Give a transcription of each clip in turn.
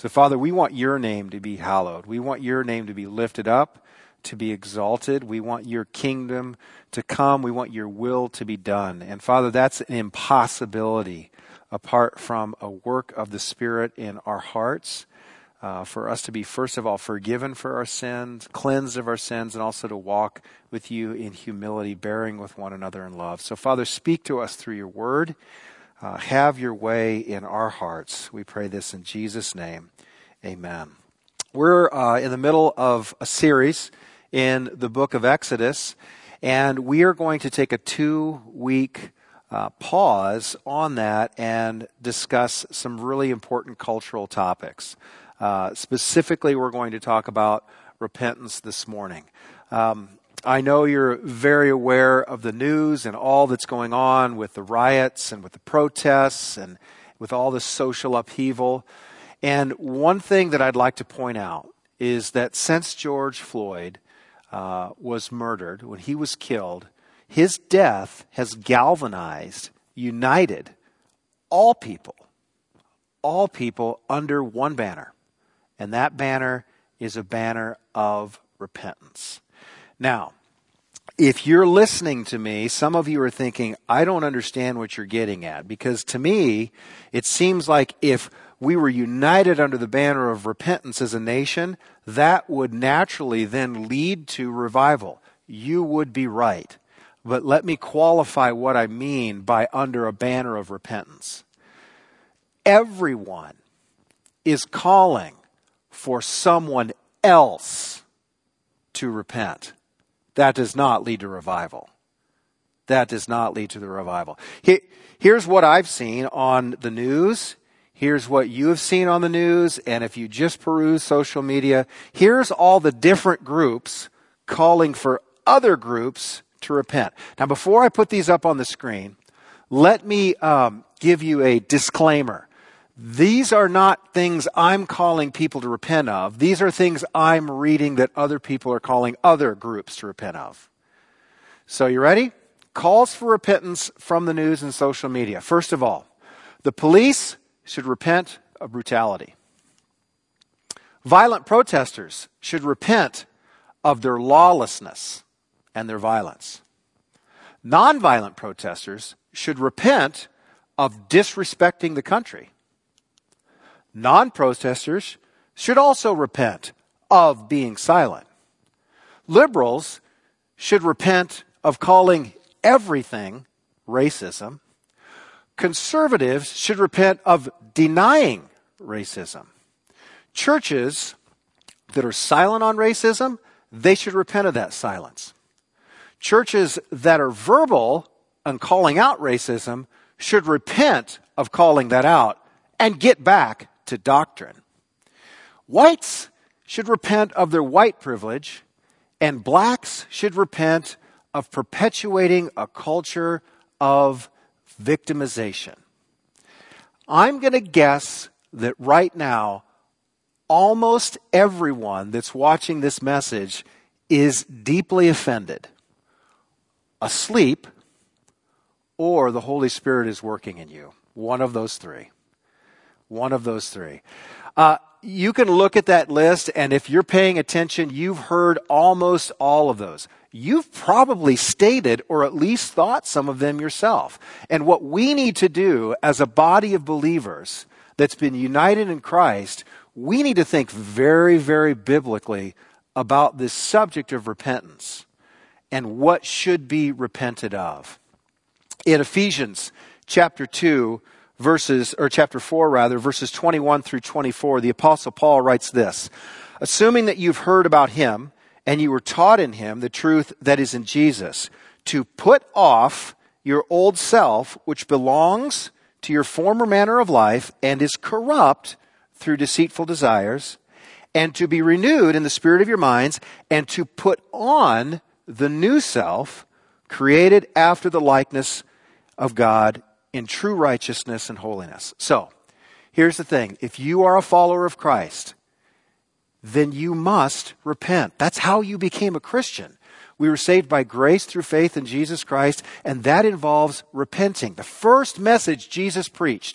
So, Father, we want your name to be hallowed. We want your name to be lifted up, to be exalted. We want your kingdom to come. We want your will to be done. And, Father, that's an impossibility apart from a work of the Spirit in our hearts, for us to be, first of all, forgiven for our sins, cleansed of our sins, and also to walk with you in humility, bearing with one another in love. So, Father, speak to us through your word. Have your way in our hearts. We pray this in Jesus' name. Amen. We're in the middle of a series in the book of Exodus, and we are going to take a 2-week pause on that and discuss some really important cultural topics. Specifically, we're going to talk about repentance this morning. I know you're very aware of the news and all that's going on with the riots and with the protests and with all the social upheaval. And one thing that I'd like to point out is that since George Floyd was murdered, when he was killed, his death has galvanized, united all people under one banner. And that banner is a banner of repentance. Now, if you're listening to me, some of you are thinking, I don't understand what you're getting at. Because to me, it seems like if we were united under the banner of repentance as a nation, that would naturally then lead to revival. You would be right. But let me qualify what I mean by under a banner of repentance. Everyone is calling for someone else to repent. That does not lead to revival. That does not lead to the revival. Here's what I've seen on the news. Here's what you have seen on the news. And if you just peruse social media, here's all the different groups calling for other groups to repent. Now, before I put these up on the screen, let me give you a disclaimer. These are not things I'm calling people to repent of. These are things I'm reading that other people are calling other groups to repent of. So you ready? Calls for repentance from the news and social media. First of all, the police should repent of brutality. Violent protesters should repent of their lawlessness and their violence. Nonviolent protesters should repent of disrespecting the country. Non-protesters should also repent of being silent. Liberals should repent of calling everything racism. Conservatives should repent of denying racism. Churches that are silent on racism, they should repent of that silence. Churches that are verbal on calling out racism should repent of calling that out and get back to doctrine. Whites should repent of their white privilege, and blacks should repent of perpetuating a culture of victimization. I'm going to guess that right now, almost everyone that's watching this message is deeply offended, asleep, or the Holy Spirit is working in you. One of those three. One of those three. You can look at that list, and if you're paying attention, you've heard almost all of those. You've probably stated or at least thought some of them yourself. And what we need to do as a body of believers that's been united in Christ, we need to think very, very biblically about this subject of repentance and what should be repented of. In Ephesians chapter 4, verses 21 through 24, the Apostle Paul writes this: assuming that you've heard about him and you were taught in him the truth that is in Jesus, to put off your old self, which belongs to your former manner of life and is corrupt through deceitful desires, and to be renewed in the spirit of your minds, and to put on the new self, created after the likeness of God in true righteousness and holiness. So, here's the thing. If you are a follower of Christ, then you must repent. That's how you became a Christian. We were saved by grace through faith in Jesus Christ, and that involves repenting. The first message Jesus preached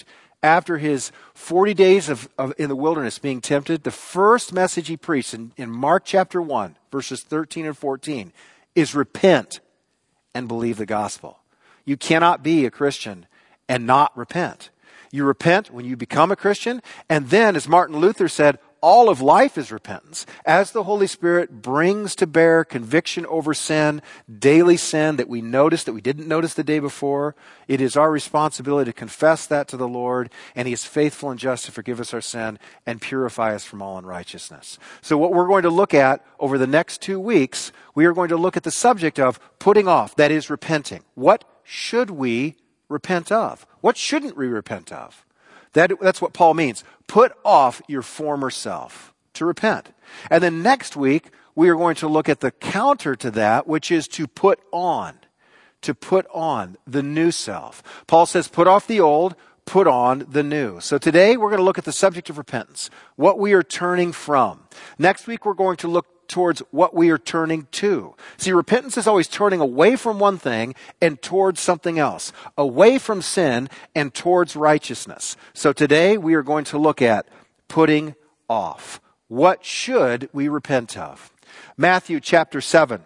after his 40 days in the wilderness being tempted, the first message he preached in Mark chapter 1, verses 13 and 14, is repent and believe the gospel. You cannot be a Christian and not repent. You repent when you become a Christian, and then, as Martin Luther said, all of life is repentance. As the Holy Spirit brings to bear conviction over sin, daily sin that we notice that we didn't notice the day before, it is our responsibility to confess that to the Lord, and He is faithful and just to forgive us our sin and purify us from all unrighteousness. So what we're going to look at over the next 2 weeks, we are going to look at the subject of putting off, that is repenting. What should we repent of? What shouldn't we repent of? That's what Paul means. Put off your former self, to repent. And then next week, we are going to look at the counter to that, which is to put on the new self. Paul says, put off the old, put on the new. So today, we're going to look at the subject of repentance, what we are turning from. Next week, we're going to look towards what we are turning to. See, repentance is always turning away from one thing and towards something else, away from sin and towards righteousness. So today we are going to look at putting off. What should we repent of? Matthew chapter 7,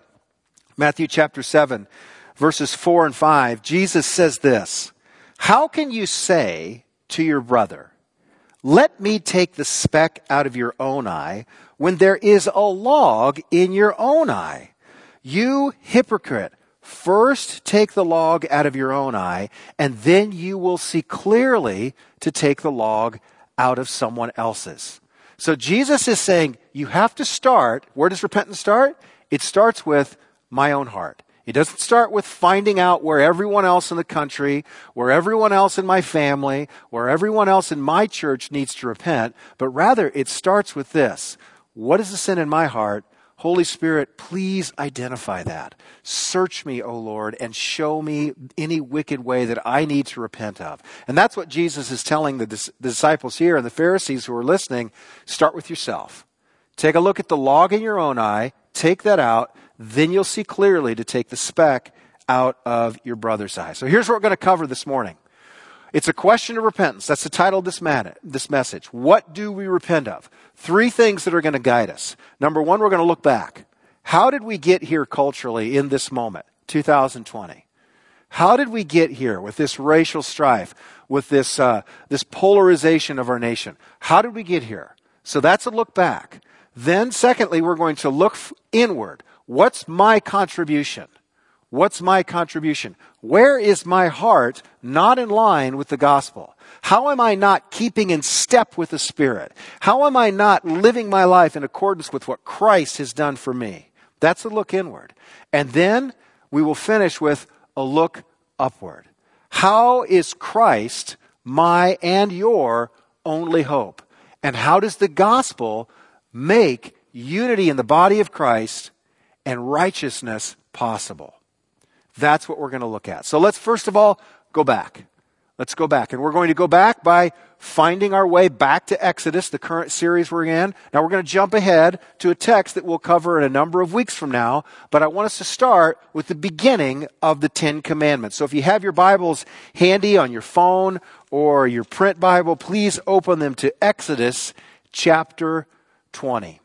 verses 4 and 5, Jesus says this, "How can you say to your brother, 'Let me take the speck out of your own eye,' when there is a log in your own eye? You hypocrite, first take the log out of your own eye, and then you will see clearly to take the log out of someone else's." So Jesus is saying, you have to start. Where does repentance start? It starts with my own heart. It doesn't start with finding out where everyone else in the country, where everyone else in my family, where everyone else in my church needs to repent, but rather it starts with this. What is the sin in my heart? Holy Spirit, please identify that. Search me, O Lord, and show me any wicked way that I need to repent of. And that's what Jesus is telling the disciples here and the Pharisees who are listening. Start with yourself. Take a look at the log in your own eye. Take that out. Then you'll see clearly to take the speck out of your brother's eye. So here's what we're going to cover this morning. It's a question of repentance. That's the title of this message. What do we repent of? 3 things that are going to guide us. Number 1, we're going to look back. How did we get here culturally in this moment, 2020? How did we get here with this racial strife, with this polarization of our nation? How did we get here? So that's a look back. Then secondly, we're going to look inward. What's my contribution? What's my contribution? Where is my heart not in line with the gospel? How am I not keeping in step with the Spirit? How am I not living my life in accordance with what Christ has done for me? That's a look inward. And then we will finish with a look upward. How is Christ my and your only hope? And how does the gospel make unity in the body of Christ and righteousness possible? That's what we're going to look at. So let's first of all go back. Let's go back. And we're going to go back by finding our way back to Exodus, the current series we're in. Now we're going to jump ahead to a text that we'll cover in a number of weeks from now. But I want us to start with the beginning of the 10 Commandments. So if you have your Bibles handy on your phone or your print Bible, please open them to Exodus chapter 20.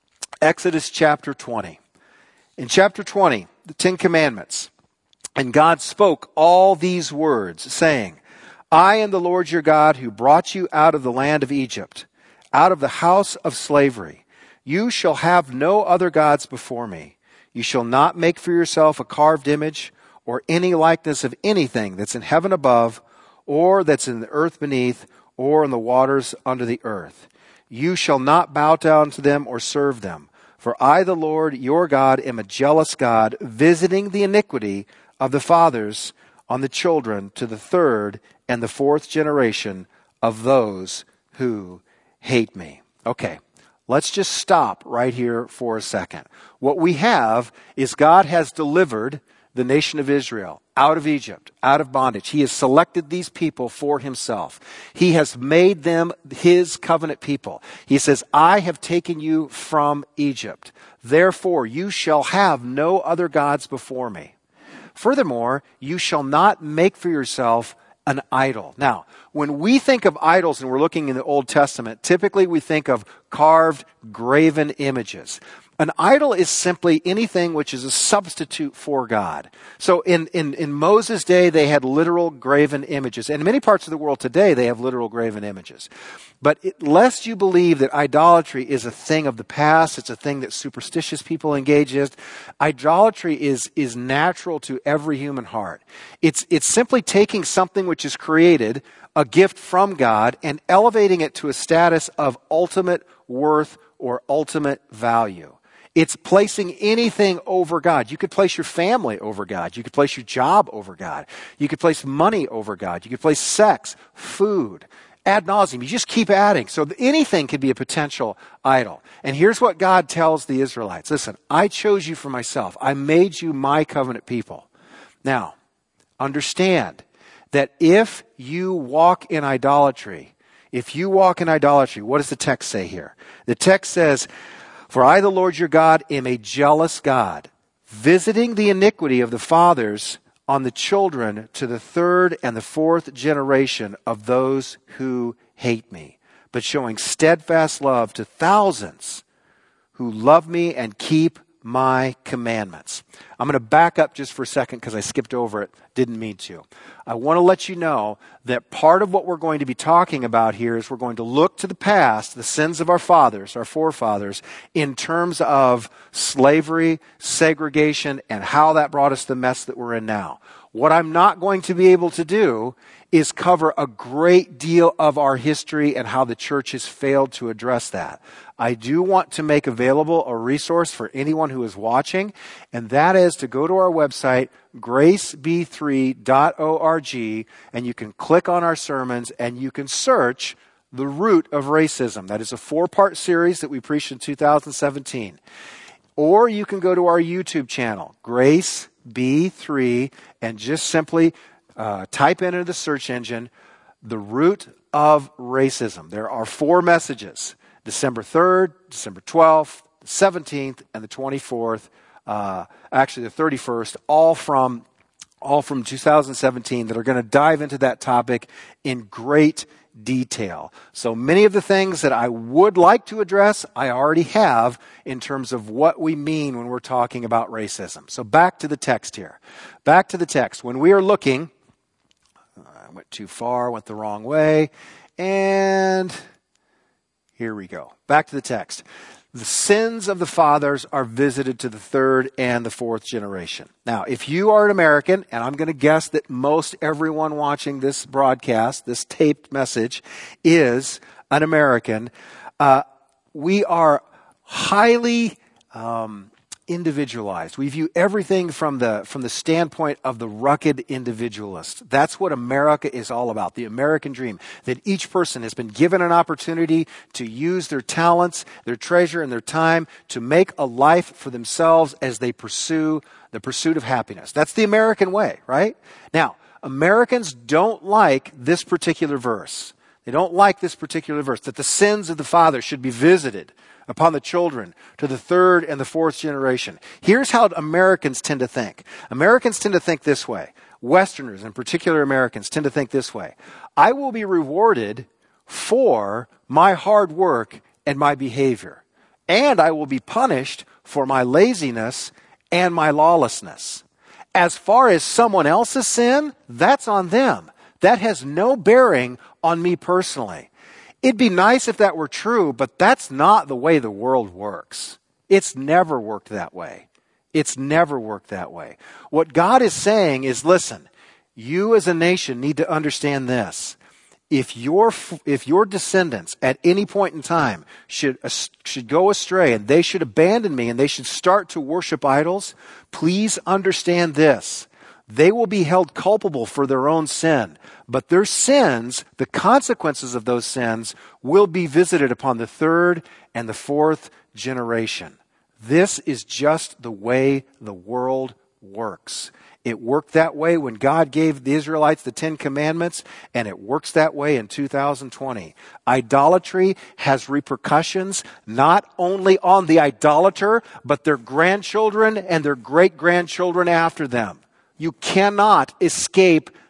Exodus chapter 20. In chapter 20, the 10 Commandments. And God spoke all these words, saying, I am the Lord your God who brought you out of the land of Egypt, out of the house of slavery. You shall have no other gods before me. You shall not make for yourself a carved image or any likeness of anything that's in heaven above, or that's in the earth beneath, or in the waters under the earth. You shall not bow down to them or serve them. For I, the Lord your God, am a jealous God, visiting the iniquity of the fathers on the children to the 3rd and the 4th generation of those who hate me. Okay, let's just stop right here for a second. What we have is God has delivered the nation of Israel out of Egypt, out of bondage. He has selected these people for himself. He has made them his covenant people. He says, I have taken you from Egypt. Therefore, you shall have no other gods before me. Furthermore, you shall not make for yourself an idol. Now, when we think of idols and we're looking in the Old Testament, typically we think of carved, graven images. An idol is simply anything which is a substitute for God. So in Moses' day, they had literal graven images. And in many parts of the world today, they have literal graven images. But lest you believe that idolatry is a thing of the past, it's a thing that superstitious people engage in, idolatry is natural to every human heart. It's simply taking something which is created, a gift from God, and elevating it to a status of ultimate worth or ultimate value. It's placing anything over God. You could place your family over God. You could place your job over God. You could place money over God. You could place sex, food, ad nauseum. You just keep adding. So anything could be a potential idol. And here's what God tells the Israelites. Listen, I chose you for myself. I made you my covenant people. Now, understand that if you walk in idolatry, what does the text say here? The text says, "For I, the Lord your God, am a jealous God, visiting the iniquity of the fathers on the children to the third and the fourth generation of those who hate me, but showing steadfast love to thousands who love me and keep my commandments." I'm going to back up just for a second because I skipped over it. Didn't mean to. I want to let you know that part of what we're going to be talking about here is we're going to look to the past, the sins of our fathers, our forefathers, in terms of slavery, segregation, and how that brought us the mess that we're in now. What I'm not going to be able to do is cover a great deal of our history and how the church has failed to address that. I do want to make available a resource for anyone who is watching, and that is to go to our website, graceb3.org, and you can click on our sermons and you can search The Root of Racism. That is a 4-part series that we preached in 2017. Or you can go to our YouTube channel, Grace B3, and just simply type into the search engine, The Root of Racism. There are 4 messages, December 3rd, December 12th, the 17th, and the 24th, actually the 31st, all from 2017 that are going to dive into that topic in great detail. So many of the things that I would like to address, I already have in terms of what we mean when we're talking about racism. So back to the text here. Back to the text. When we are looking, I went too far, went the wrong way, and here we go. Back to the text. The sins of the fathers are visited to the third and the fourth generation. Now, if you are an American, and I'm going to guess that most everyone watching this broadcast, this taped message, is an American, we are highly individualized. We view everything from the standpoint of the rugged individualist. That's what America is all about, the American dream, that each person has been given an opportunity to use their talents, their treasure, and their time to make a life for themselves as they pursue the pursuit of happiness. That's the American way, right? Now, Americans don't like this particular verse. They don't like this particular verse, that the sins of the fathers should be visited upon the children to the third and the fourth generation. Here's how Americans tend to think. Americans tend to think this way. Westerners, in particular Americans, tend to think this way. I will be rewarded for my hard work and my behavior, and I will be punished for my laziness and my lawlessness. As far as someone else's sin, that's on them. That has no bearing on me personally. It'd be nice if that were true, but that's not the way the world works. It's never worked that way. It's never worked that way. What God is saying is, listen, you as a nation need to understand this. If your descendants at any point in time should go astray and they should abandon me and they should start to worship idols, please understand this. They will be held culpable for their own sin. But their sins, the consequences of those sins, will be visited upon the third and the fourth generation. This is just the way the world works. It worked that way when God gave the Israelites the 10 Commandments, and it works that way in 2020. Idolatry has repercussions not only on the idolater, but their grandchildren and their great-grandchildren after them. You cannot escape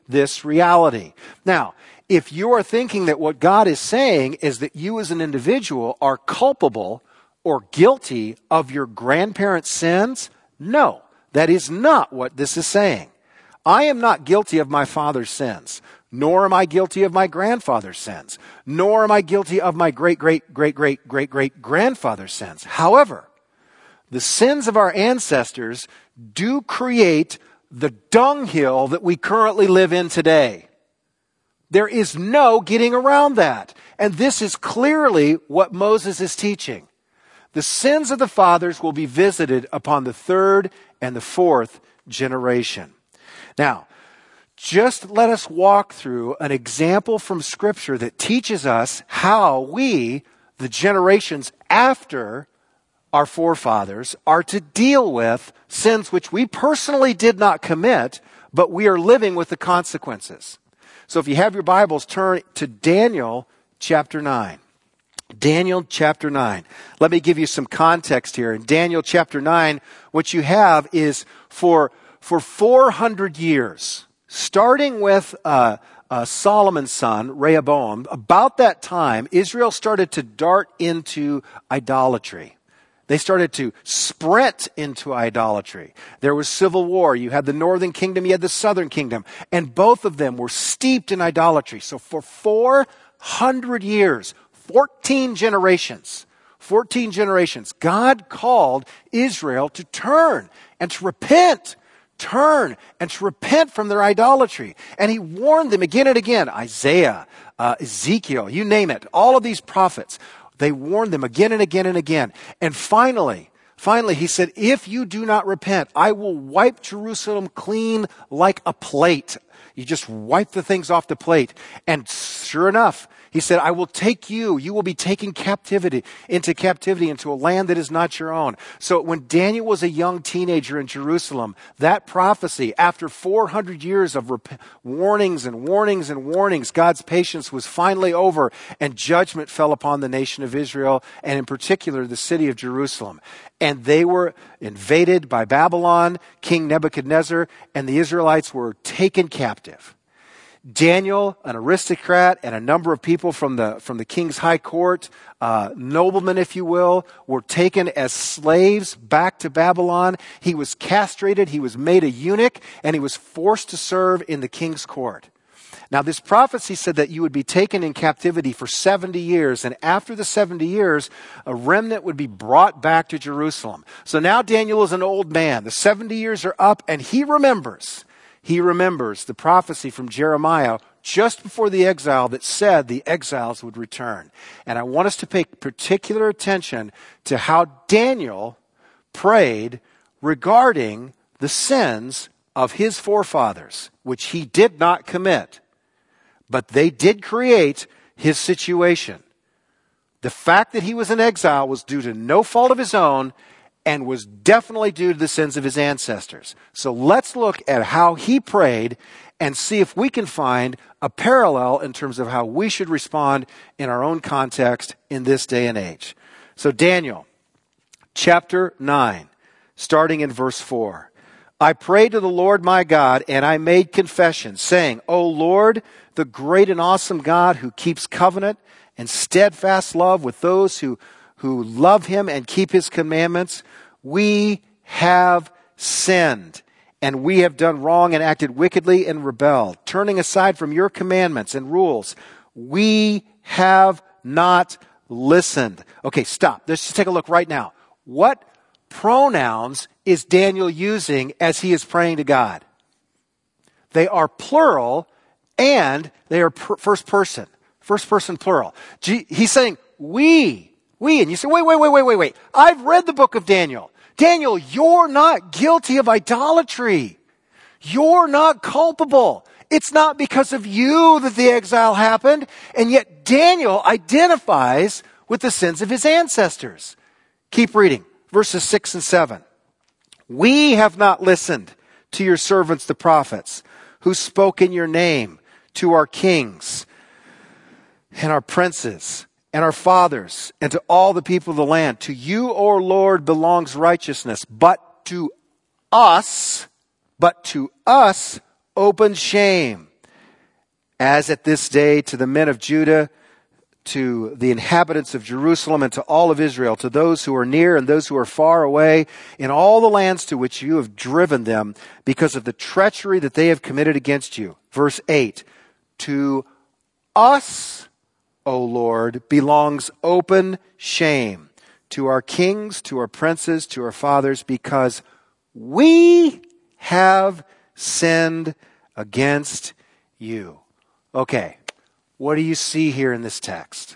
this reality. Now, if you are thinking that what God is saying is that you as an individual are culpable or guilty of your grandparents' sins, no, that is not what this is saying. I am not guilty of my father's sins, nor am I guilty of my grandfather's sins, nor am I guilty of my great-great-great-great-great-grandfather's sins. However, the sins of our ancestors do create the dunghill that we currently live in today. There is no getting around that. And this is clearly what Moses is teaching. The sins of the fathers will be visited upon the third and the fourth generation. Now, just let us walk through an example from Scripture that teaches us how we, the generations after our forefathers, are to deal with sins which we personally did not commit, but we are living with the consequences. So if you have your Bibles, turn to Daniel chapter 9. Daniel chapter 9. Let me give you some context here. In Daniel chapter 9, what you have is for 400 years, starting with Solomon's son, Rehoboam, about that time, Israel started to dart into idolatry. They started to sprint into idolatry. There was civil war. You had the northern kingdom, you had the southern kingdom, and both of them were steeped in idolatry. So for 400 years, 14 generations, God called Israel to turn and to repent. Turn and to repent from their idolatry. And he warned them again and again. Isaiah, Ezekiel, you name it. All of these prophets. They warned them again and again and again. And finally, he said, if you do not repent, I will wipe Jerusalem clean like a plate. You just wipe the things off the plate. And sure enough, he said, I will take you. You will be taken into captivity into a land that is not your own. So when Daniel was a young teenager in Jerusalem, that prophecy, after 400 years of warnings and warnings and warnings, God's patience was finally over and judgment fell upon the nation of Israel and in particular the city of Jerusalem. And they were invaded by Babylon, King Nebuchadnezzar, and the Israelites were taken captive. Daniel, an aristocrat, and a number of people from the king's high court, noblemen, if you will, were taken as slaves back to Babylon. He was castrated, he was made a eunuch, and he was forced to serve in the king's court. Now, this prophecy said that you would be taken in captivity for 70 years, and after the 70 years, a remnant would be brought back to Jerusalem. So now Daniel is an old man. The 70 years are up, and he remembers the prophecy from Jeremiah just before the exile that said the exiles would return. And I want us to pay particular attention to how Daniel prayed regarding the sins of his forefathers, which he did not commit, but they did create his situation. The fact that he was in exile was due to no fault of his own, and was definitely due to the sins of his ancestors. So let's look at how he prayed and see if we can find a parallel in terms of how we should respond in our own context in this day and age. So Daniel, chapter 9, starting in verse 4. I prayed to the Lord my God, and I made confession, saying, O Lord, the great and awesome God who keeps covenant and steadfast love with those who love him and keep his commandments, we have sinned, and we have done wrong and acted wickedly and rebelled, turning aside from your commandments and rules. We have not listened. Okay, stop. Let's just take a look right now. What pronouns is Daniel using as he is praying to God? They are plural, and they are first person plural. He's saying, we, and you say, wait. I've read the book of Daniel. Daniel, you're not guilty of idolatry. You're not culpable. It's not because of you that the exile happened. And yet Daniel identifies with the sins of his ancestors. Keep reading. Verses 6 and 7. We have not listened to your servants, the prophets, who spoke in your name to our kings and our princes and our fathers, and to all the people of the land. To you, O Lord, belongs righteousness, but to us, open shame. as at this day to the men of Judah, to the inhabitants of Jerusalem, and to all of Israel, to those who are near and those who are far away, in all the lands to which you have driven them, because of the treachery that they have committed against you. Verse 8, to us, O Lord, belongs open shame, to our kings, to our princes, to our fathers, because we have sinned against you. Okay. What do you see here in this text?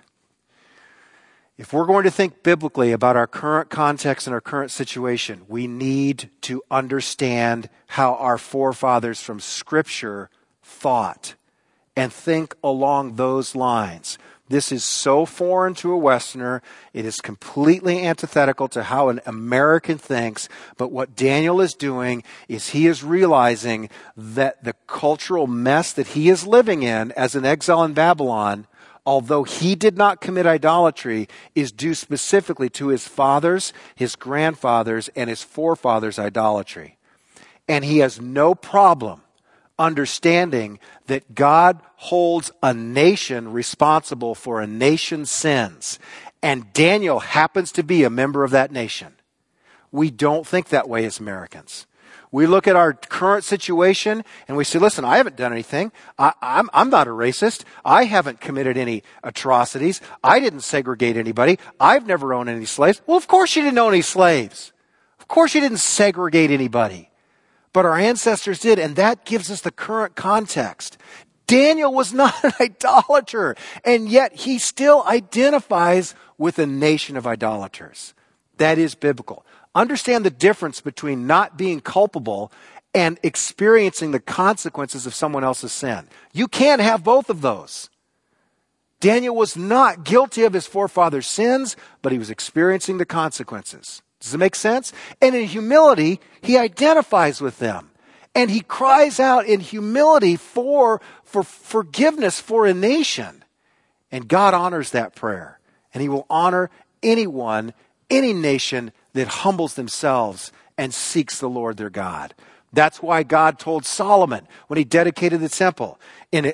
If we're going to think biblically about our current context and our current situation, we need to understand how our forefathers from Scripture thought and think along those lines. This is so foreign to a Westerner. It is completely antithetical to how an American thinks. But what Daniel is doing is he is realizing that the cultural mess that he is living in as an exile in Babylon, although he did not commit idolatry, is due specifically to his fathers, his grandfathers, and his forefathers' idolatry. And he has no problem understanding that God holds a nation responsible for a nation's sins. And Daniel happens to be a member of that nation. We don't think that way as Americans. We look at our current situation and we say, listen, I haven't done anything. I'm not a racist. I haven't committed any atrocities. I didn't segregate anybody. I've never owned any slaves. Well, of course you didn't own any slaves. Of course you didn't segregate anybody. But our ancestors did, and that gives us the current context. Daniel was not an idolater, and yet he still identifies with a nation of idolaters. That is biblical. Understand the difference between not being culpable and experiencing the consequences of someone else's sin. You can't have both of those. Daniel was not guilty of his forefathers' sins, but he was experiencing the consequences. Does it make sense? And in humility, he identifies with them. And he cries out in humility for forgiveness for a nation. And God honors that prayer. And he will honor anyone, any nation that humbles themselves and seeks the Lord their God. That's why God told Solomon when he dedicated the temple in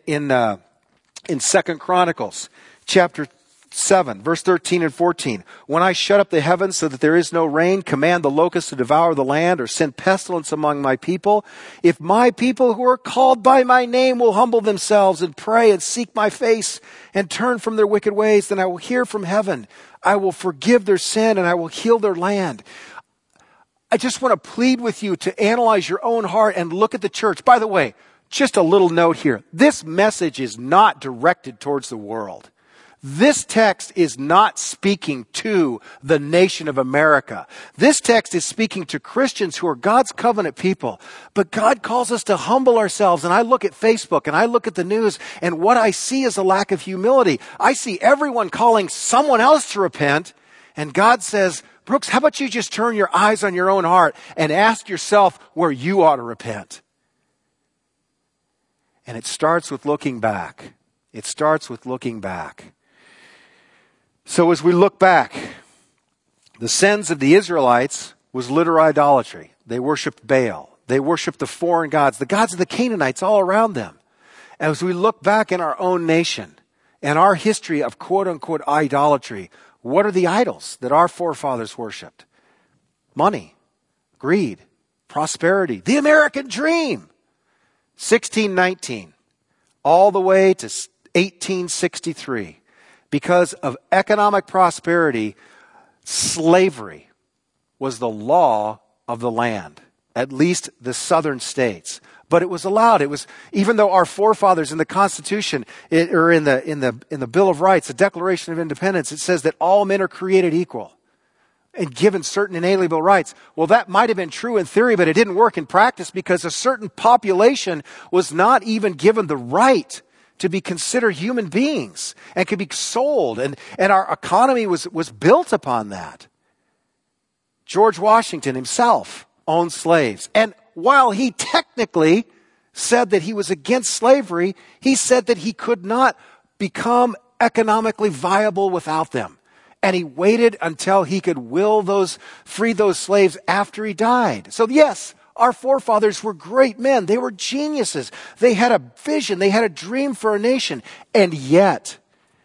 2 Chronicles chapter 7, verse 13 and 14. When I shut up the heavens so that there is no rain, command the locusts to devour the land, or send pestilence among my people. If my people who are called by my name will humble themselves and pray and seek my face and turn from their wicked ways, then I will hear from heaven. I will forgive their sin and I will heal their land. I just want to plead with you to analyze your own heart and look at the church. By the way, just a little note here. This message is not directed towards the world. This text is not speaking to the nation of America. This text is speaking to Christians who are God's covenant people. But God calls us to humble ourselves. And I look at Facebook and I look at the news, and what I see is a lack of humility. I see everyone calling someone else to repent. And God says, Brooks, how about you just turn your eyes on your own heart and ask yourself where you ought to repent? And it starts with looking back. It starts with looking back. So as we look back, the sins of the Israelites was literal idolatry. They worshiped Baal. They worshiped the foreign gods, the gods of the Canaanites all around them. As we look back in our own nation and our history of quote-unquote idolatry, what are the idols that our forefathers worshipped? Money, greed, prosperity, the American dream. 1619, all the way to 1863. Because of economic prosperity, slavery was the law of the land, at least the southern states. But it was allowed. It was, even though our forefathers in the Constitution, or in the Bill of Rights, the Declaration of Independence, it says that all men are created equal and given certain inalienable rights. Well, that might have been true in theory, but it didn't work in practice because a certain population was not even given the right to be considered human beings and could be sold. And our economy was built upon that. George Washington himself owned slaves. And while he technically said that he was against slavery, he said that he could not become economically viable without them. And he waited until he could free those slaves after he died. So yes, Our forefathers were great men. They were geniuses. They had a vision. They had a dream for a nation. And yet,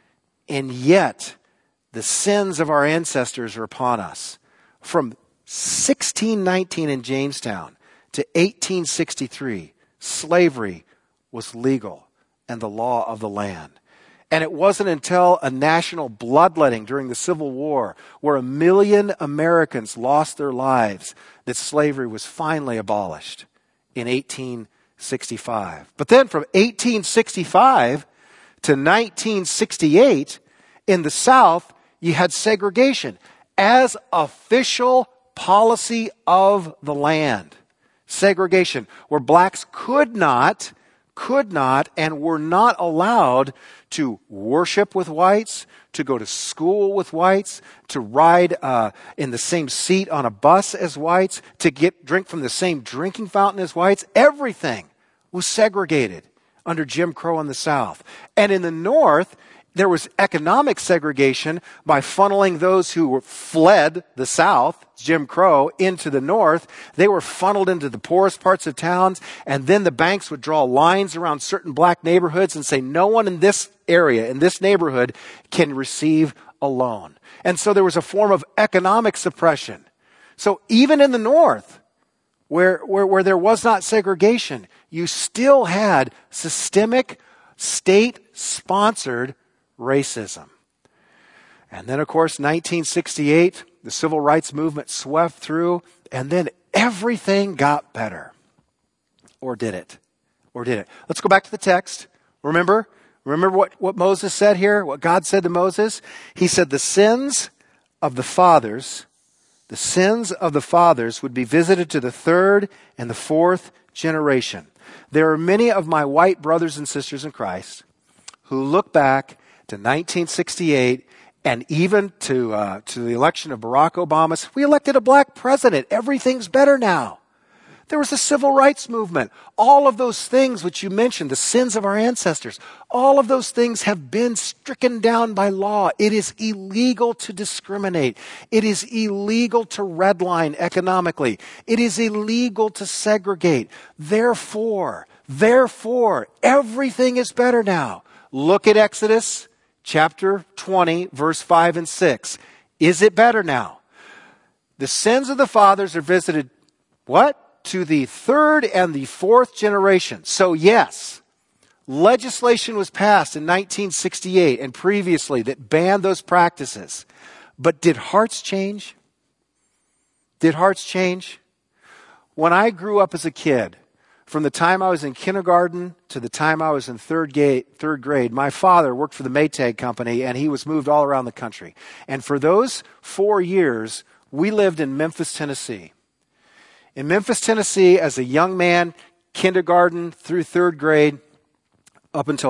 the sins of our ancestors are upon us. From 1619 in Jamestown to 1863, slavery was legal and the law of the land. And it wasn't until a national bloodletting during the Civil War, where 1 million Americans lost their lives, that slavery was finally abolished in 1865. But then from 1865 to 1968, in the South, you had segregation as official policy of the land. Segregation, where blacks could not and were not allowed to worship with whites, to go to school with whites, to ride in the same seat on a bus as whites, to drink from the same drinking fountain as whites. Everything was segregated under Jim Crow in the South. And in the North, there was economic segregation by funneling those who fled the South, Jim Crow, into the North. They were funneled into the poorest parts of towns, and then the banks would draw lines around certain black neighborhoods and say, no one in this area, in this neighborhood, can receive a loan. And so there was a form of economic suppression. So even in the North, where there was not segregation, you still had systemic, state-sponsored racism. And then, of course, 1968, the civil rights movement swept through, and then everything got better. Or did it? Let's go back to the text. Remember what Moses said here? What God said to Moses? He said the sins of the fathers would be visited to the third and the fourth generation. There are many of my white brothers and sisters in Christ who look back to 1968 and even to the election of Barack Obama. We elected a black president. Everything's better now. There was a civil rights movement. All of those things which you mentioned, the sins of our ancestors, all of those things have been stricken down by law. It is illegal to discriminate. It is illegal to redline economically. It is illegal to segregate. Therefore, everything is better now. Look at Exodus chapter 20, verse 5 and 6. Is it better now? The sins of the fathers are visited, what? To the third and the fourth generation. So yes, legislation was passed in 1968 and previously that banned those practices. But did hearts change? Did hearts change? When I grew up as a kid, from the time I was in kindergarten to the time I was in third grade, my father worked for the Maytag Company, and he was moved all around the country. And for those 4 years, we lived in Memphis, Tennessee. In Memphis, Tennessee, as a young man, kindergarten through third grade, up until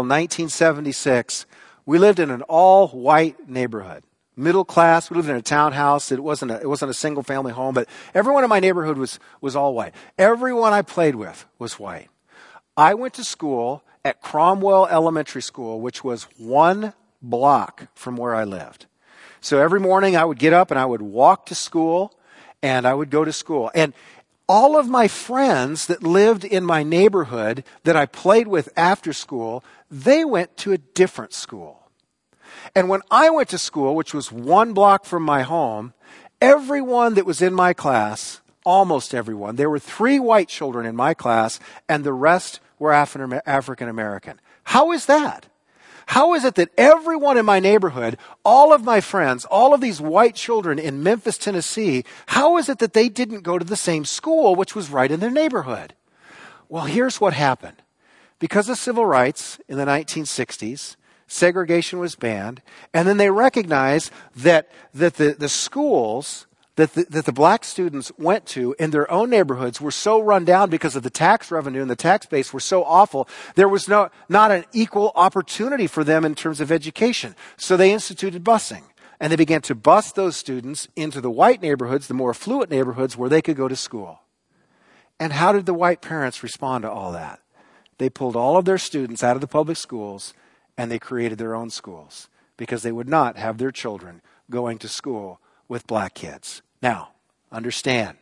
1976, we lived in an all-white neighborhood. Middle class. We lived in a townhouse. It wasn't a single family home, but everyone in my neighborhood was all white. Everyone I played with was white. I went to school at Cromwell Elementary School, which was 1 block from where I lived. So every morning I would get up and I would walk to school, and I would go to school. And all of my friends that lived in my neighborhood that I played with after school, they went to a different school. And when I went to school, which was 1 block from my home, everyone that was in my class, almost everyone, there were 3 white children in my class, and the rest were African American. How is that? How is it that everyone in my neighborhood, all of my friends, all of these white children in Memphis, Tennessee, how is it that they didn't go to the same school, which was right in their neighborhood? Well, here's what happened. Because of civil rights in the 1960s, segregation was banned, and then they recognized that the schools that the black students went to in their own neighborhoods were so run down because of the tax revenue and the tax base were so awful, there was not an equal opportunity for them in terms of education. So they instituted busing, and they began to bus those students into the white neighborhoods, the more affluent neighborhoods where they could go to school. And how did the white parents respond to all that? They pulled all of their students out of the public schools, and they created their own schools because they would not have their children going to school with black kids. Now, understand,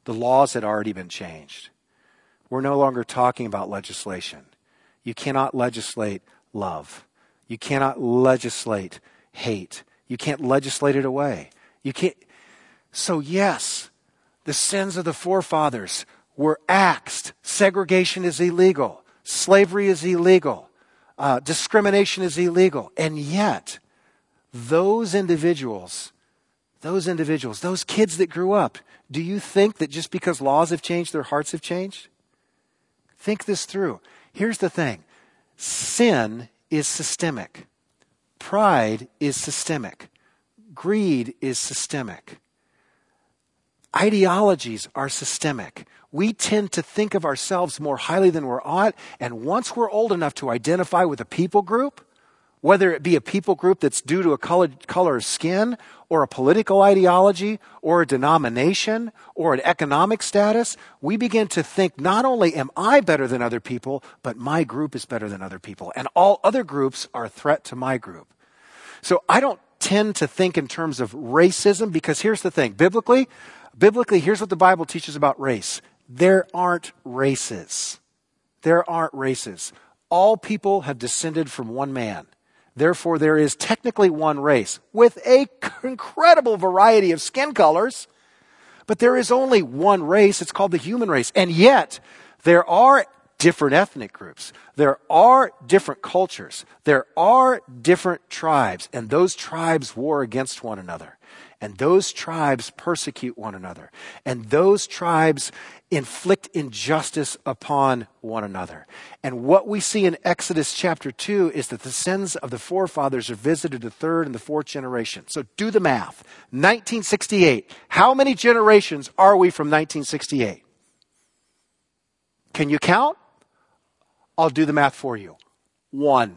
The laws had already been changed. We're no longer talking about legislation. You cannot legislate love. You cannot legislate hate. You can't legislate it away. You can't. So yes, the sins of the forefathers were axed. Segregation is illegal. Slavery is illegal. Discrimination is illegal. And yet, those individuals, those kids that grew up, do you think that just because laws have changed, their hearts have changed? Think this through. Here's the thing. Sin is systemic. Pride is systemic. Greed is systemic. Ideologies are systemic. We tend to think of ourselves more highly than we're ought, and once we're old enough to identify with a people group, whether it be a people group that's due to a color of skin, or a political ideology, or a denomination, or an economic status, we begin to think, not only am I better than other people, but my group is better than other people, and all other groups are a threat to my group. So I don't tend to think in terms of racism, because here's the thing. Biblically, here's what the Bible teaches about race. There aren't races. There aren't races. All people have descended from one man. Therefore, there is technically one race with an incredible variety of skin colors, but there is only one race. It's called the human race. And yet, there are different ethnic groups. There are different cultures. There are different tribes, and those tribes war against one another. And those tribes persecute one another. And those tribes inflict injustice upon one another. And what we see in Exodus chapter 2 is that the sins of the forefathers are visited the third and the fourth generation. So do the math. 1968. How many generations are we from 1968? Can you count? I'll do the math for you. One.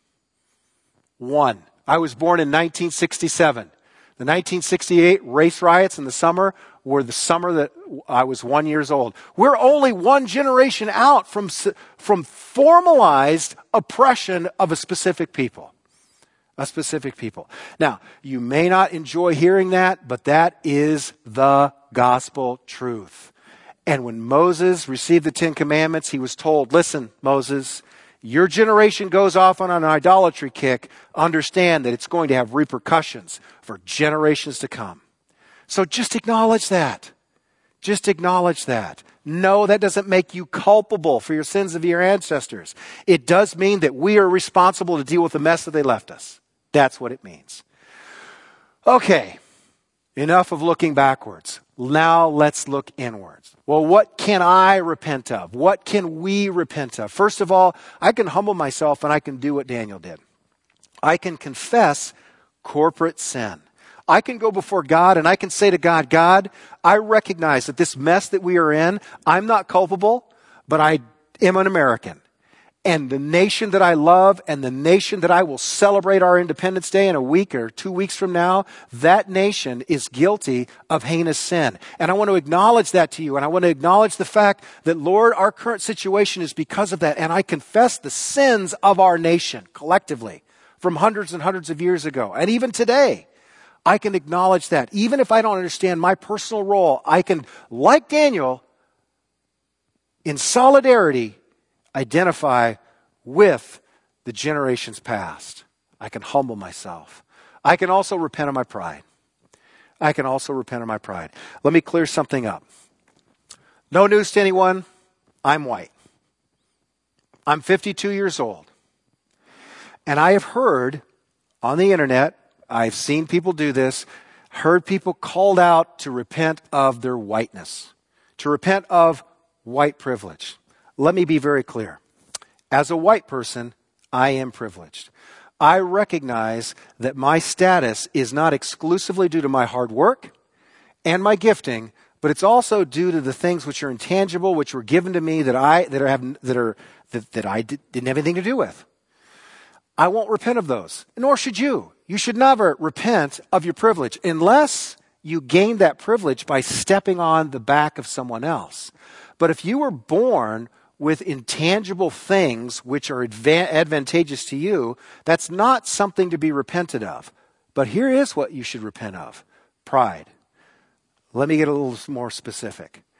I was born in 1967. The 1968 race riots in the summer were the summer that I was 1 year old. We're only one generation out from formalized oppression of a specific people. A specific people. Now, you may not enjoy hearing that, but that is the gospel truth. And when Moses received the Ten Commandments, he was told, listen, Moses, your generation goes off on an idolatry kick. Understand that it's going to have repercussions for generations to come. So just acknowledge that. Just acknowledge that. No, that doesn't make you culpable for your sins of your ancestors. It does mean that we are responsible to deal with the mess that they left us. That's what it means. Okay, enough of looking backwards. Now let's look inwards. Well, what can I repent of? What can we repent of? First of all, I can humble myself and I can do what Daniel did. I can confess corporate sin. I can go before God and I can say to God, God, I recognize that this mess that we are in, I'm not culpable, but I am an American. And the nation that I love and the nation that I will celebrate our Independence Day in a week or 2 weeks from now, that nation is guilty of heinous sin. And I want to acknowledge that to you. And I want to acknowledge the fact that, Lord, our current situation is because of that. And I confess the sins of our nation collectively from hundreds and hundreds of years ago. And even today, I can acknowledge that. Even if I don't understand my personal role, I can, like Daniel, in solidarity, identify with the generations past. I can humble myself. I can also repent of my pride. Let me clear something up. No news to anyone. I'm white. I'm 52 years old. And I have heard on the internet, I've seen people do this, heard people called out to repent of their whiteness, to repent of white privilege. Let me be very clear. As a white person, I am privileged. I recognize that my status is not exclusively due to my hard work and my gifting, but it's also due to the things which are intangible, which were given to me that I didn't have anything to do with. I won't repent of those, nor should you. You should never repent of your privilege unless you gain that privilege by stepping on the back of someone else. But if you were born with intangible things which are advantageous to you, that's not something to be repented of. But here is what you should repent of. Pride. Let me get a little more specific.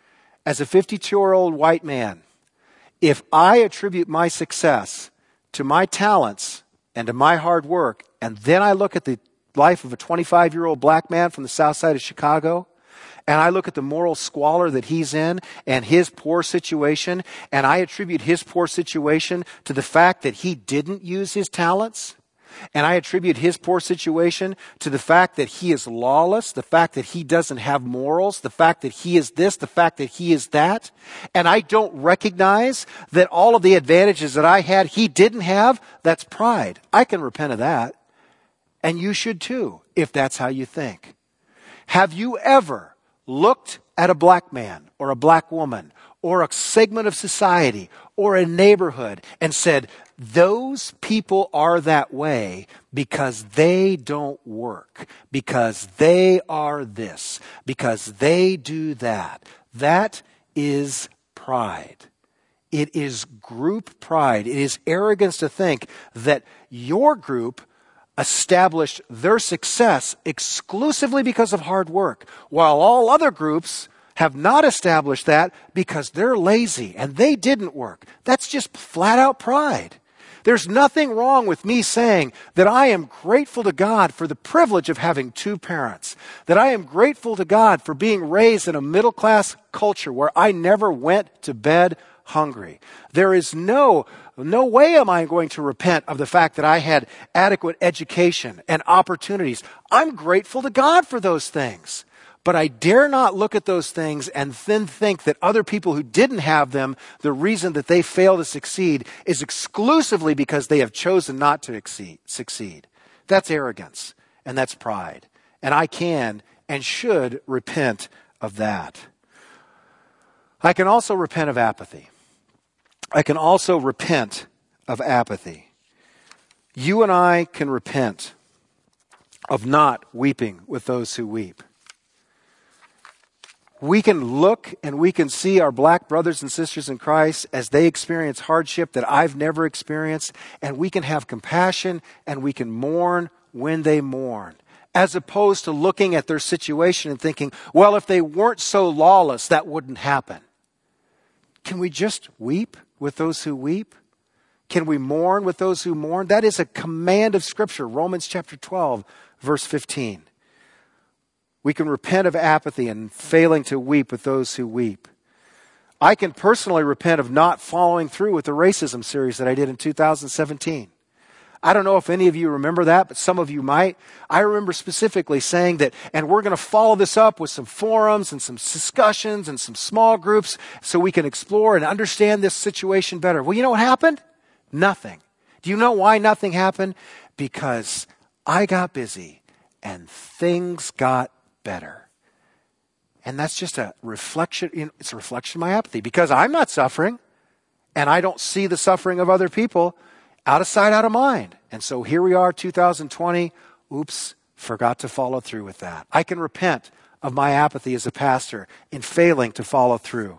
as a 52-year-old white man, if I attribute my success to my talents and to my hard work, and then I look at the life of a 25-year-old black man from the south side of Chicago, and I look at the moral squalor that he's in and his poor situation, and I attribute his poor situation to the fact that he didn't use his talents, and I attribute his poor situation to the fact that he is lawless, the fact that he doesn't have morals, the fact that he is this, the fact that he is that, and I don't recognize that all of the advantages that I had he didn't have, that's pride. I can repent of that. And you should too, if that's how you think. Have you ever looked at a black man or a black woman or a segment of society or a neighborhood and said, those people are that way because they don't work, because they are this, because they do that? That is pride. It is group pride. It is arrogance to think that your group established their success exclusively because of hard work, while all other groups have not established that because they're lazy and they didn't work. That's just flat out pride. There's nothing wrong with me saying that I am grateful to God for the privilege of having two parents, that I am grateful to God for being raised in a middle-class culture where I never went to bed hungry. There is no way am I going to repent of the fact that I had adequate education and opportunities. I'm grateful to God for those things. But I dare not look at those things and then think that other people who didn't have them, the reason that they fail to succeed is exclusively because they have chosen not to succeed. That's arrogance and that's pride. And I can and should repent of that. I can also repent of apathy. You and I can repent of not weeping with those who weep. We can look and we can see our black brothers and sisters in Christ as they experience hardship that I've never experienced, and we can have compassion and we can mourn when they mourn, as opposed to looking at their situation and thinking, well, if they weren't so lawless, that wouldn't happen. Can we just weep with those who weep? Can we mourn with those who mourn? That is a command of Scripture, Romans chapter 12, verse 15. We can repent of apathy and failing to weep with those who weep. I can personally repent of not following through with the racism series that I did in 2017. I don't know if any of you remember that, but some of you might. I remember specifically saying that, and we're going to follow this up with some forums and some discussions and some small groups so we can explore and understand this situation better. Well, you know what happened? Nothing. Do you know why nothing happened? Because I got busy and things got better. And that's just a reflection. It's a reflection of my apathy because I'm not suffering and I don't see the suffering of other people. Out of sight, out of mind. And so here we are, 2020. Oops, forgot to follow through with that. I can repent of my apathy as a pastor in failing to follow through.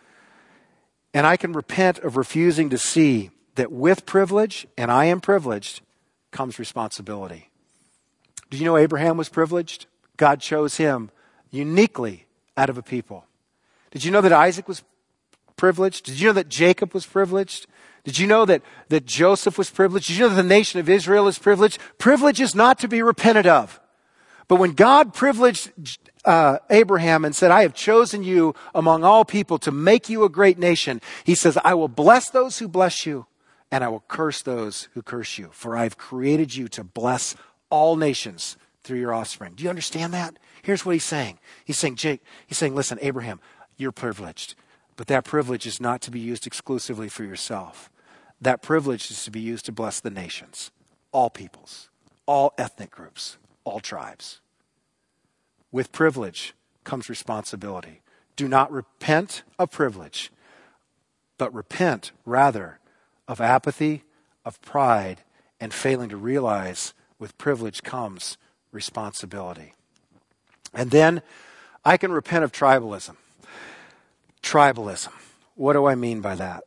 And I can repent of refusing to see that with privilege, and I am privileged, comes responsibility. Do you know Abraham was privileged? God chose him uniquely out of a people. Did you know that Isaac was privileged? Did you know that Jacob was privileged? Did you know that Joseph was privileged? Did you know that the nation of Israel is privileged? Privilege is not to be repented of. But when God privileged Abraham and said, I have chosen you among all people to make you a great nation, he says, I will bless those who bless you, and I will curse those who curse you. For I have created you to bless all nations through your offspring. Do you understand that? Here's what he's saying. He's saying, listen, Abraham, you're privileged. But that privilege is not to be used exclusively for yourself. That privilege is to be used to bless the nations, all peoples, all ethnic groups, all tribes. With privilege comes responsibility. Do not repent of privilege, but repent rather of apathy, of pride, and failing to realize with privilege comes responsibility. And then I can repent of tribalism. Tribalism. What do I mean by that?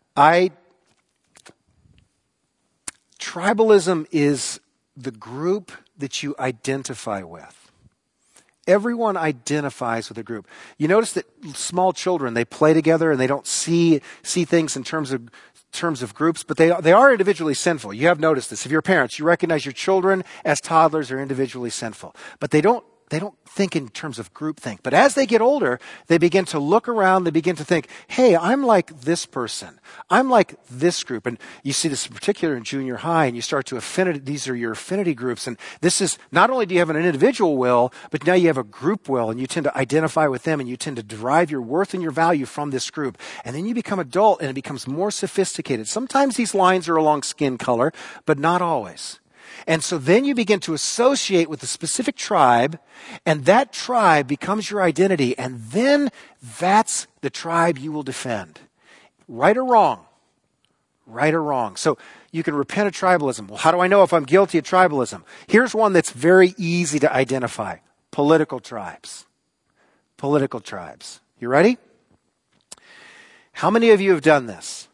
Tribalism is the group that you identify with. Everyone identifies with a group. You notice that small children, they play together and they don't see things in terms of groups, but they are individually sinful. You have noticed this. If you're parents, you recognize your children as toddlers are individually sinful. But they don't think in terms of groupthink. But as they get older, they begin to look around, they begin to think, hey, I'm like this person. I'm like this group. And you see this in particular in junior high, and you start to these are your affinity groups. And this is, not only do you have an individual will, but now you have a group will, and you tend to identify with them, and you tend to derive your worth and your value from this group. And then you become adult, and it becomes more sophisticated. Sometimes these lines are along skin color, but not always. And so then you begin to associate with a specific tribe, and that tribe becomes your identity, and then that's the tribe you will defend. Right or wrong? Right or wrong. So you can repent of tribalism. Well, how do I know if I'm guilty of tribalism? Here's one that's very easy to identify. Political tribes. Political tribes. You ready? How many of you have done this?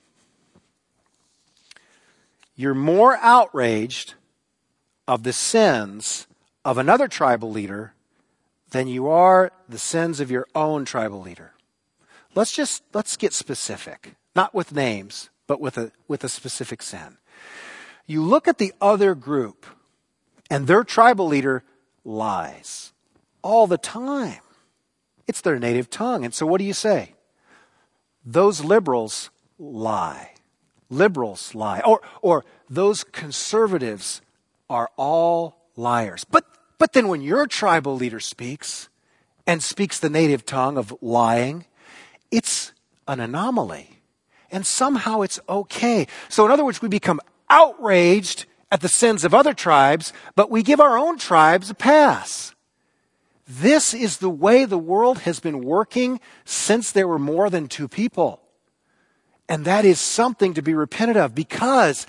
You're more outraged of the sins of another tribal leader than you are the sins of your own tribal leader. Let's get specific, not with names, but with a specific sin. You look at the other group, and their tribal leader lies all the time. It's their native tongue. And so what do you say? Those liberals lie. Liberals lie. Or those conservatives are all liars. But then when your tribal leader speaks and speaks the native tongue of lying, it's an anomaly. And somehow it's okay. So in other words, we become outraged at the sins of other tribes, but we give our own tribes a pass. This is the way the world has been working since there were more than two people. And that is something to be repented of, because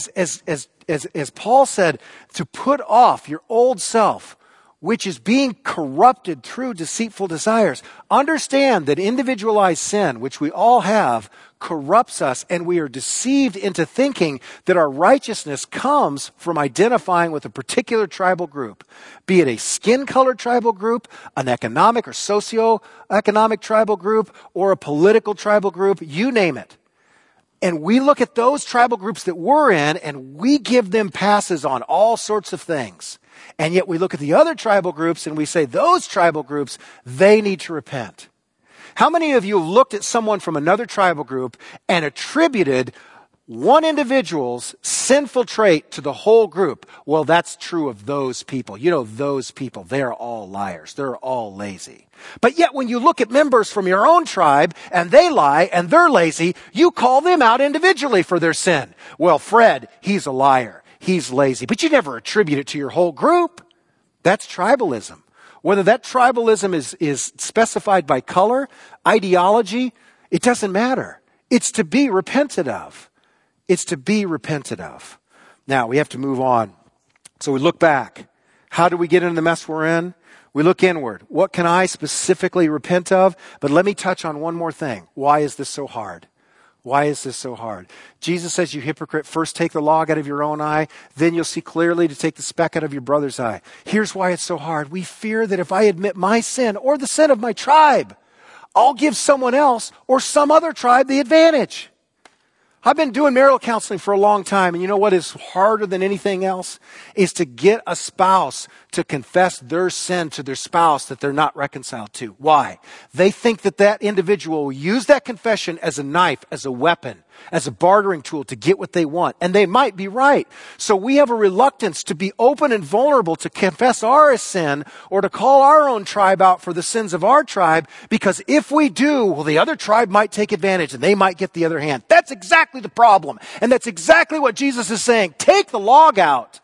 as Paul said, to put off your old self, which is being corrupted through deceitful desires. Understand that individualized sin, which we all have, corrupts us, and we are deceived into thinking that our righteousness comes from identifying with a particular tribal group, be it a skin-colored tribal group, an economic or socio-economic tribal group, or a political tribal group, you name it. And we look at those tribal groups that we're in, and we give them passes on all sorts of things. And yet we look at the other tribal groups and we say, those tribal groups, they need to repent. How many of you have looked at someone from another tribal group and attributed one individual's sinful trait to the whole group? Well, that's true of those people. You know, those people, they're all liars. They're all lazy. But yet when you look at members from your own tribe and they lie and they're lazy, you call them out individually for their sin. Well, Fred, he's a liar. He's lazy. But you never attribute it to your whole group. That's tribalism. Whether that tribalism is specified by color, ideology, it doesn't matter. It's to be repented of. It's to be repented of. Now, we have to move on. So we look back. How do we get into the mess we're in? We look inward. What can I specifically repent of? But let me touch on one more thing. Why is this so hard? Why is this so hard? Jesus says, you hypocrite, first take the log out of your own eye, then you'll see clearly to take the speck out of your brother's eye. Here's why it's so hard. We fear that if I admit my sin or the sin of my tribe, I'll give someone else or some other tribe the advantage. I've been doing marital counseling for a long time, and you know what is harder than anything else? Is to get a spouse to confess their sin to their spouse that they're not reconciled to. Why? They think that that individual will use that confession as a knife, as a weapon, as a bartering tool to get what they want. And they might be right. So we have a reluctance to be open and vulnerable to confess our sin or to call our own tribe out for the sins of our tribe, because if we do, well, the other tribe might take advantage and they might get the other hand. That's exactly the problem. And that's exactly what Jesus is saying. Take the log out.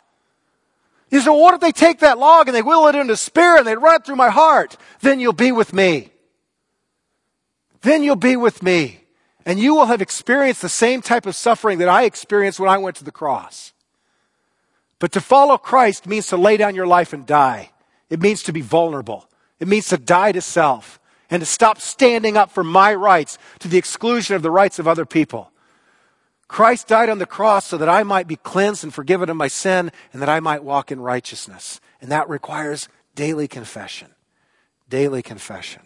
You say, well, what if they take that log and they will it into spear and they run it through my heart? Then you'll be with me. Then you'll be with me. And you will have experienced the same type of suffering that I experienced when I went to the cross. But to follow Christ means to lay down your life and die. It means to be vulnerable. It means to die to self and to stop standing up for my rights to the exclusion of the rights of other people. Christ died on the cross so that I might be cleansed and forgiven of my sin and that I might walk in righteousness. And that requires daily confession. Daily confession.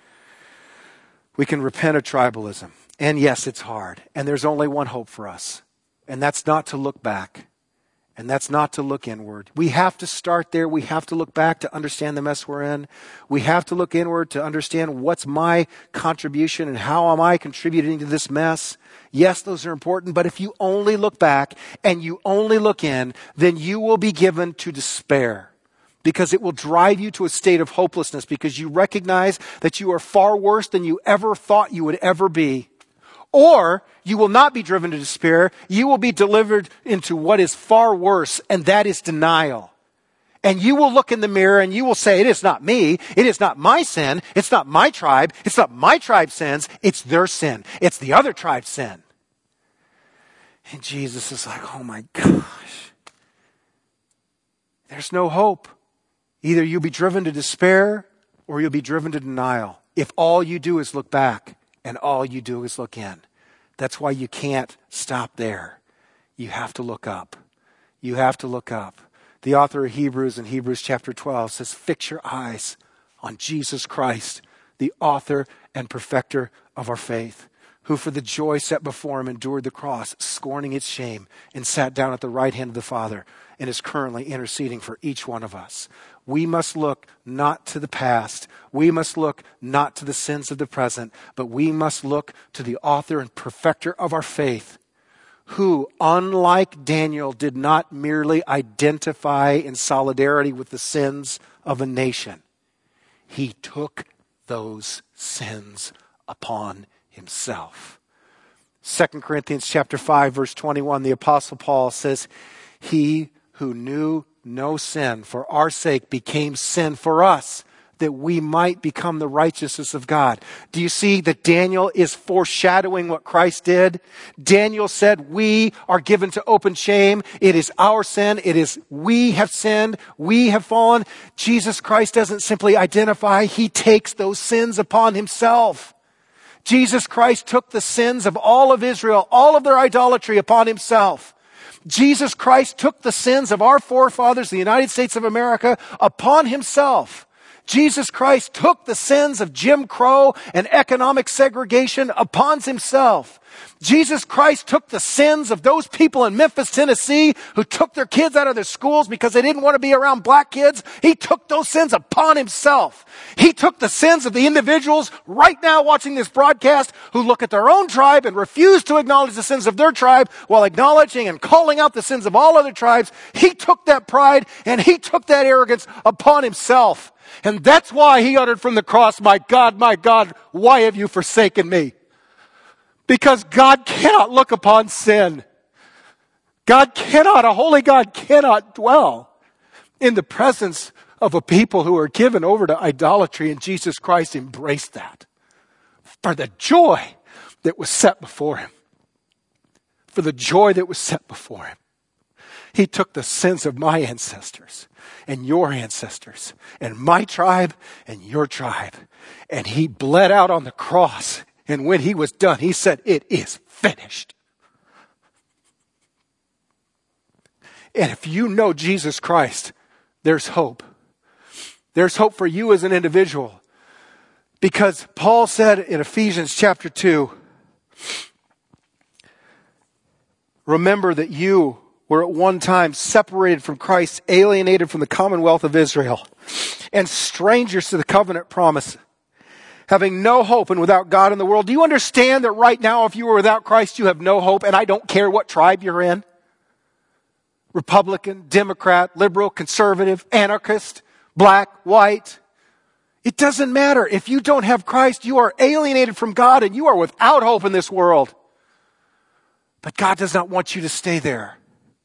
We can repent of tribalism. And yes, it's hard. And there's only one hope for us. And that's not to look back. And that's not to look inward. We have to start there. We have to look back to understand the mess we're in. We have to look inward to understand what's my contribution and how am I contributing to this mess. Yes, those are important. But if you only look back and you only look in, then you will be given to despair. Because it will drive you to a state of hopelessness because you recognize that you are far worse than you ever thought you would ever be. Or you will not be driven to despair. You will be delivered into what is far worse, and that is denial. And you will look in the mirror and you will say, it is not me. It is not my sin. It's not my tribe. It's not my tribe's sins. It's their sin. It's the other tribe's sin. And Jesus is like, oh my gosh. There's no hope. Either you'll be driven to despair or you'll be driven to denial. If all you do is look back and all you do is look in. That's why you can't stop there. You have to look up. You have to look up. The author of Hebrews in Hebrews chapter 12 says, fix your eyes on Jesus Christ, the author and perfecter of our faith, who for the joy set before him endured the cross, scorning its shame, and sat down at the right hand of the Father, and is currently interceding for each one of us. We must look not to the past. We must look not to the sins of the present, but we must look to the author and perfecter of our faith, who, unlike Daniel, did not merely identify in solidarity with the sins of a nation. He took those sins upon himself. 2 Corinthians chapter 5, verse 21, the Apostle Paul says, he who knew no sin for our sake became sin for us, that we might become the righteousness of God. Do you see that Daniel is foreshadowing what Christ did? Daniel said, we are given to open shame. It is our sin. It is we have sinned. We have fallen. Jesus Christ doesn't simply identify. He takes those sins upon himself. Jesus Christ took the sins of all of Israel, all of their idolatry upon himself. Jesus Christ took the sins of our forefathers, the United States of America, upon himself. Jesus Christ took the sins of Jim Crow and economic segregation upon himself. Jesus Christ took the sins of those people in Memphis, Tennessee, who took their kids out of their schools because they didn't want to be around black kids. He took those sins upon himself. He took the sins of the individuals right now watching this broadcast who look at their own tribe and refuse to acknowledge the sins of their tribe while acknowledging and calling out the sins of all other tribes. He took that pride and he took that arrogance upon himself. And that's why he uttered from the cross, my God, why have you forsaken me? Because God cannot look upon sin. A holy God cannot dwell in the presence of a people who are given over to idolatry, and Jesus Christ embraced that for the joy that was set before him. For the joy that was set before him. He took the sins of my ancestors and your ancestors and my tribe and your tribe, and he bled out on the cross. And when he was done, he said, it is finished. And if you know Jesus Christ, there's hope. There's hope for you as an individual. Because Paul said in Ephesians chapter 2, remember that you were at one time separated from Christ, alienated from the commonwealth of Israel, and strangers to the covenant promise, having no hope and without God in the world. Do you understand that right now, if you were without Christ, you have no hope? And I don't care what tribe you're in. Republican, Democrat, liberal, conservative, anarchist, black, white. It doesn't matter. If you don't have Christ, you are alienated from God and you are without hope in this world. But God does not want you to stay there.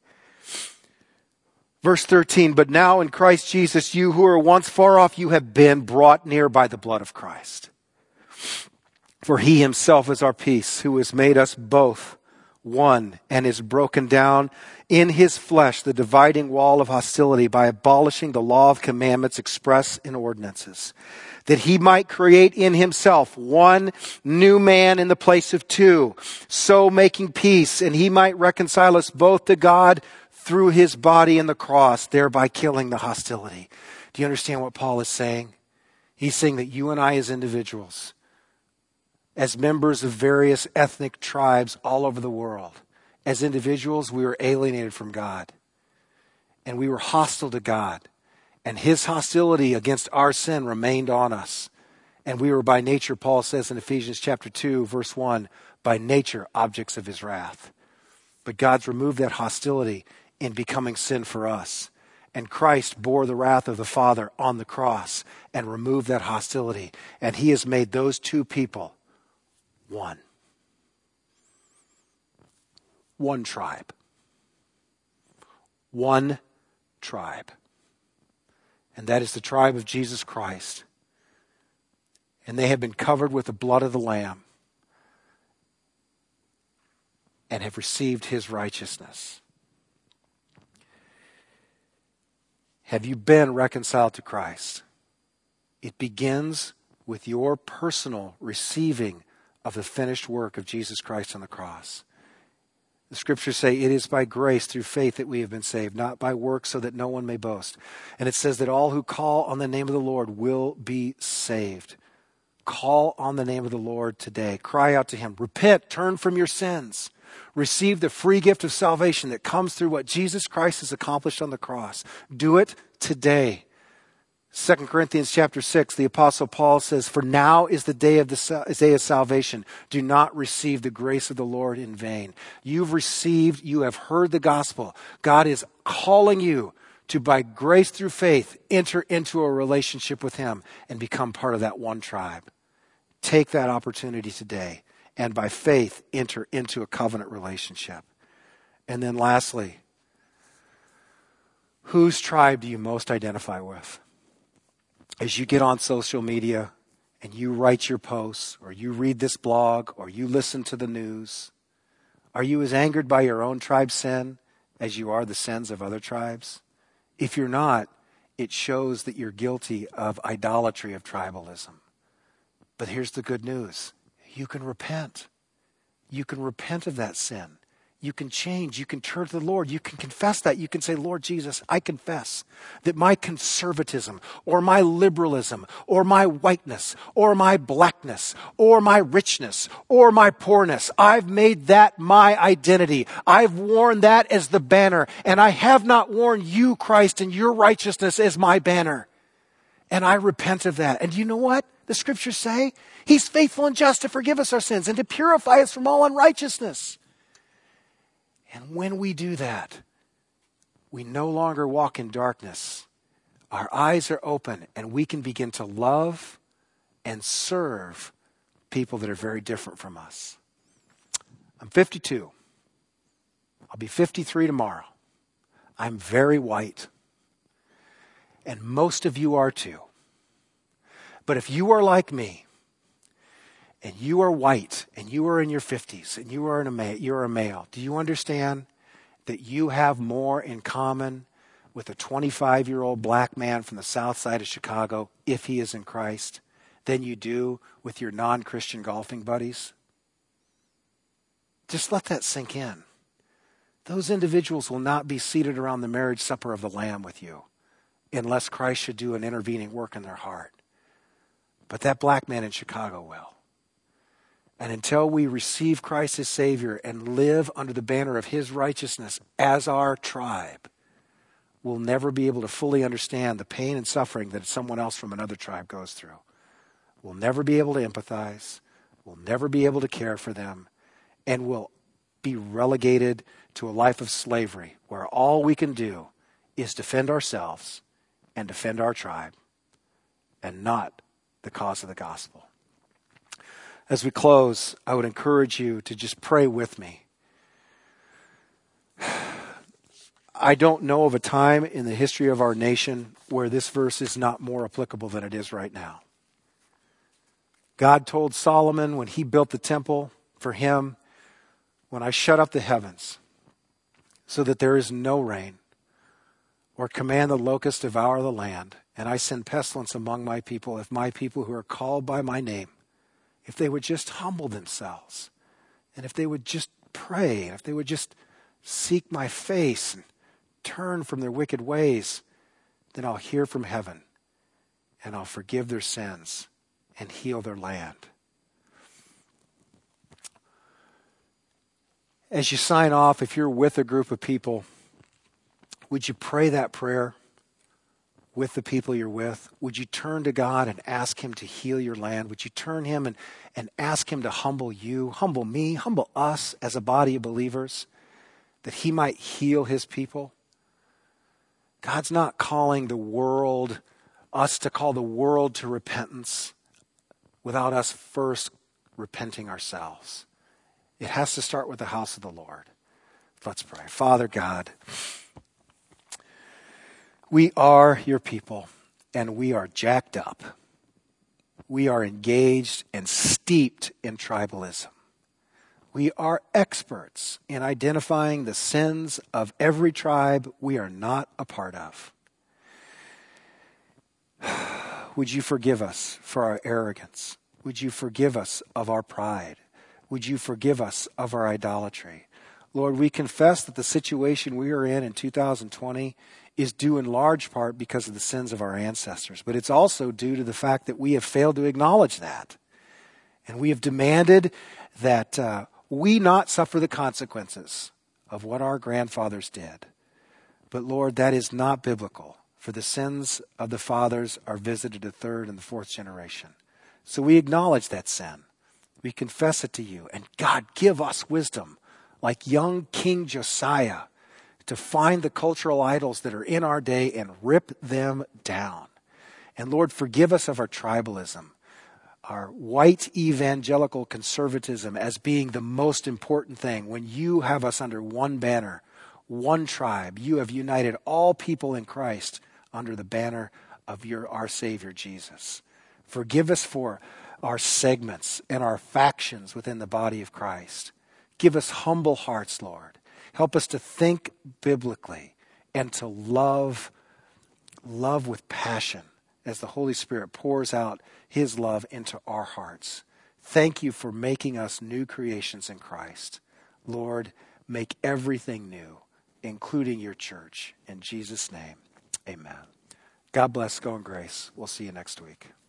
Verse 13, but now in Christ Jesus, you who were once far off, you have been brought near by the blood of Christ. For he himself is our peace, who has made us both one and has broken down in his flesh the dividing wall of hostility by abolishing the law of commandments expressed in ordinances, that he might create in himself one new man in the place of two, so making peace, and he might reconcile us both to God through his body in the cross, thereby killing the hostility. Do you understand what Paul is saying? He's saying that you and I as individuals, as members of various ethnic tribes all over the world, as individuals, we were alienated from God. And we were hostile to God. And his hostility against our sin remained on us. And we were by nature, Paul says in Ephesians chapter 2, verse 1, by nature objects of his wrath. But God's removed that hostility in becoming sin for us. And Christ bore the wrath of the Father on the cross and removed that hostility. And he has made those two people one. One tribe. One tribe. And that is the tribe of Jesus Christ. And they have been covered with the blood of the Lamb and have received his righteousness. Have you been reconciled to Christ? It begins with your personal receiving of the finished work of Jesus Christ on the cross. The scriptures say it is by grace through faith that we have been saved, not by works so that no one may boast. And it says that all who call on the name of the Lord will be saved. Call on the name of the Lord today. Cry out to him. Repent, turn from your sins. Receive the free gift of salvation that comes through what Jesus Christ has accomplished on the cross. Do it today. 2 Corinthians chapter 6, the Apostle Paul says, for now is the day of salvation. Do not receive the grace of the Lord in vain. You have heard the gospel. God is calling you to, by grace through faith, enter into a relationship with him and become part of that one tribe. Take that opportunity today and by faith enter into a covenant relationship. And then lastly, whose tribe do you most identify with? As you get on social media and you write your posts or you read this blog or you listen to the news, are you as angered by your own tribe's sin as you are the sins of other tribes? If you're not, it shows that you're guilty of idolatry of tribalism. But here's the good news. You can repent. You can repent of that sin. You can change. You can turn to the Lord. You can confess that. You can say, Lord Jesus, I confess that my conservatism or my liberalism or my whiteness or my blackness or my richness or my poorness, I've made that my identity. I've worn that as the banner, and I have not worn you, Christ, and your righteousness as my banner. And I repent of that. And you know what the scriptures say? He's faithful and just to forgive us our sins and to purify us from all unrighteousness. And when we do that, we no longer walk in darkness. Our eyes are open and we can begin to love and serve people that are very different from us. I'm 52. I'll be 53 tomorrow. I'm very white. And most of you are too. But if you are like me, and you are white, and you are in your 50s, and you're a male, do you understand that you have more in common with a 25-year-old black man from the south side of Chicago, if he is in Christ, than you do with your non-Christian golfing buddies? Just let that sink in. Those individuals will not be seated around the marriage supper of the Lamb with you unless Christ should do an intervening work in their heart. But that black man in Chicago will. And until we receive Christ as Savior and live under the banner of his righteousness as our tribe, we'll never be able to fully understand the pain and suffering that someone else from another tribe goes through. We'll never be able to empathize. We'll never be able to care for them. And we'll be relegated to a life of slavery where all we can do is defend ourselves and defend our tribe and not the cause of the gospel. As we close, I would encourage you to just pray with me. I don't know of a time in the history of our nation where this verse is not more applicable than it is right now. God told Solomon when he built the temple for him, when I shut up the heavens so that there is no rain, or command the locusts to devour the land, and I send pestilence among my people, if my people who are called by my name, if they would just humble themselves, and if they would just pray, and if they would just seek my face and turn from their wicked ways, then I'll hear from heaven, and I'll forgive their sins and heal their land. As you sign off, if you're with a group of people, would you pray that prayer with the people you're with? Would you turn to God and ask him to heal your land? Would you turn him and ask him to humble you, humble me, humble us as a body of believers, that he might heal his people? God's not calling us to call the world to repentance without us first repenting ourselves. It has to start with the house of the Lord. Let's pray. Father God, we are your people, and we are jacked up. We are engaged and steeped in tribalism. We are experts in identifying the sins of every tribe we are not a part of. Would you forgive us for our arrogance? Would you forgive us of our pride? Would you forgive us of our idolatry? Lord, we confess that the situation we are in 2020 is due in large part because of the sins of our ancestors, but it's also due to the fact that we have failed to acknowledge that. And we have demanded that we not suffer the consequences of what our grandfathers did. But Lord, that is not biblical, for the sins of the fathers are visited to third and the fourth generation. So we acknowledge that sin. We confess it to you. And God, give us wisdom, like young King Josiah, to find the cultural idols that are in our day and rip them down. And Lord, forgive us of our tribalism, our white evangelical conservatism as being the most important thing. When you have us under one banner, one tribe, you have united all people in Christ under the banner of our Savior Jesus. Forgive us for our segments and our factions within the body of Christ. Give us humble hearts, Lord. Help us to think biblically and to love with passion as the Holy Spirit pours out his love into our hearts. Thank you for making us new creations in Christ. Lord, make everything new, including your church. In Jesus' name, amen. God bless. Go in grace. We'll see you next week.